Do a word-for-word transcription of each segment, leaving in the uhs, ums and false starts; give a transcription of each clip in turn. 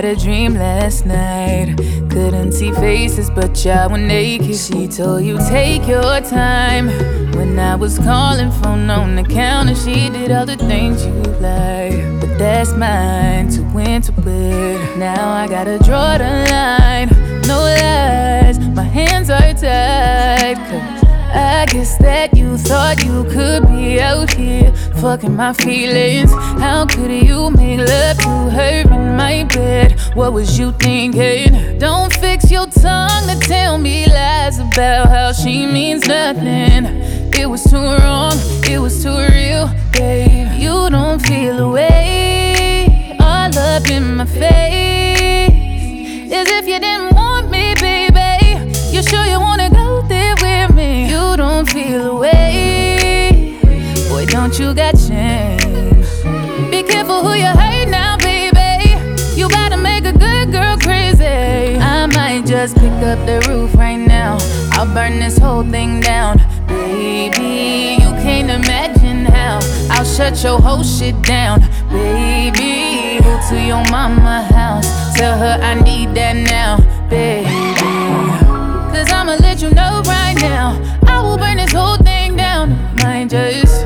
had a dream last night. Couldn't see faces, but y'all were naked. She told you take your time. When I was calling, phone on the counter, she did all the things you like. But that's mine to win to win. Now I gotta draw the line. No lies, my hands are tied. Cause I guess that you thought you could be out here fucking my feelings. How could you make love to her in my bed? What was you thinking? Don't fix your tongue to tell me lies about how she means nothing. It was too wrong, it was too real, babe. You don't feel the way all up in my face, as if you didn't want me, baby. You sure you wanna go there with me? You don't feel the way, boy, don't you got change. Be careful who you hurt now, baby. You gotta make a good girl crazy. I might just pick up the roof right now. I'll burn this whole thing down, baby. You can't imagine how I'll shut your whole shit down, baby. Go to your mama house, tell her I need that now, baby. Cause I'ma let you know right now, I will burn this whole thing down. Might just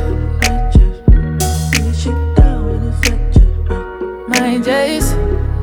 Might just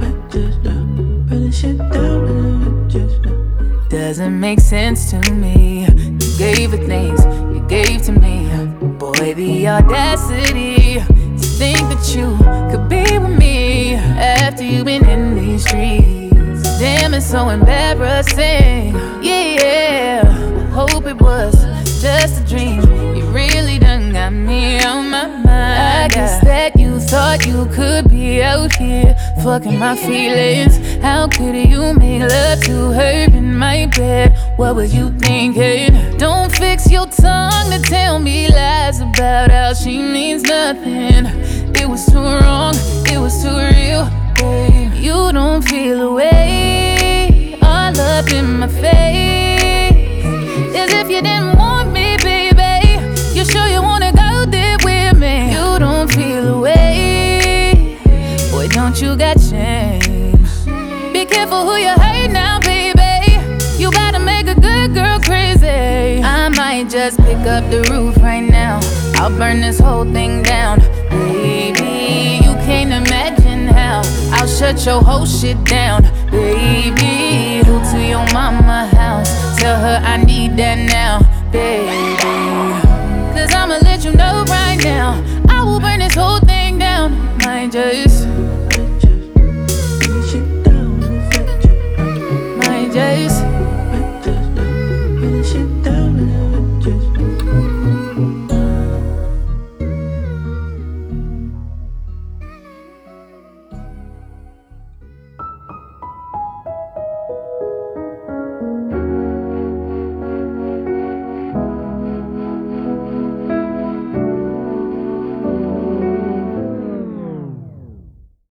doesn't make sense to me. You gave her things you gave to me. Boy, the audacity to think that you could be with me after you've been in these streets. Damn, it's so embarrassing. Yeah, hope it was just a dream. You really done got me on my mind. I guess that you thought you could be out here fucking my feelings. How could you make love to her in my bed? What were you thinking? Don't fix your tongue to tell me lies about how she means nothing. It was too wrong, it was too real, babe. You don't feel the way all up in my face, as if you didn't want me, baby. You sure you wanna go there with me? You don't feel the way, boy, don't you got change. Be careful who you hurt now, baby. You gotta make a good girl crazy. I might just pick up the roof right now. I'll burn this whole thing down, baby. You can't imagine how I'll shut your whole shit down, baby. Go to your mama house, tell her I need that now, baby. Cause I'ma let you know right now,